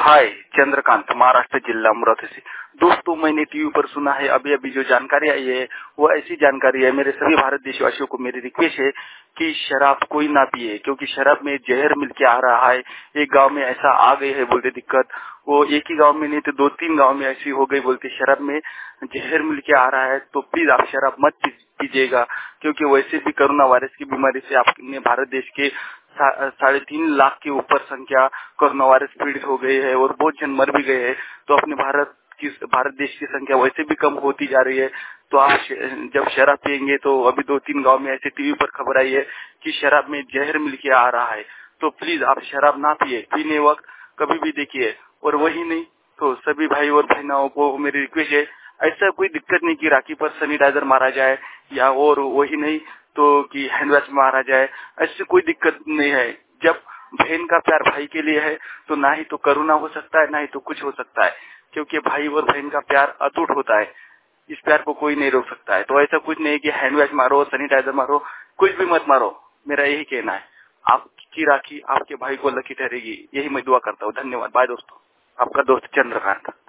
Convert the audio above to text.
हाय, चंद्रकांत, महाराष्ट्र जिला अमरावती से। दोस्तों, मैंने टीवी पर सुना है, अभी अभी जो जानकारी आई है वो ऐसी जानकारी है। मेरे सभी भारत देशवासियों को मेरी रिक्वेस्ट है कि शराब कोई ना पिए, क्योंकि शराब में जहर मिलके आ रहा है। एक गांव में ऐसा आ गई है बोलते दिक्कत, वो एक ही गांव में नहीं तो 2-3 गांव में ऐसी हो गई बोलते शराब में जहर मिलके आ रहा है। तो प्लीज आप शराब मत पीजिएगा, क्योंकि वैसे भी कोरोना वायरस की बीमारी से अपने भारत देश के 3.5 लाख के ऊपर संख्या कोरोना वायरस पीड़ित हो गई है और बहुत जन मर भी गए हैं। तो अपने भारत देश की संख्या वैसे भी कम होती जा रही है। तो आप जब शराब पियेंगे तो अभी 2-3 गांव में ऐसे टीवी पर खबर आई है कि शराब में जहर मिलके आ रहा है। तो प्लीज आप शराब ना पिए, पीने वक्त कभी भी देखिए। और वही नहीं तो सभी भाई और बहनों को मेरी रिक्वेस्ट है, ऐसा कोई दिक्कत नहीं कि राखी पर सैनिटाइजर मारा जाए या और वही नहीं तो कि हैंड वॉश मारा जाए, ऐसी कोई दिक्कत नहीं है। जब बहन का प्यार भाई के लिए है तो ना ही तो करुणा हो सकता है ना ही तो कुछ हो सकता है, क्योंकि भाई और बहन का प्यार अटूट होता है। इस प्यार को कोई नहीं रोक सकता है। तो ऐसा कुछ नहीं कि हैंड वॉश मारो, सैनिटाइजर मारो, कुछ भी मत मारो। मेरा यही कहना है। आपकी राखी आपके भाई को लकी ठहरेगी, यही मैं दुआ करता हूँ। धन्यवाद। बाय दोस्तों, आपका दोस्त चंद्रकांत।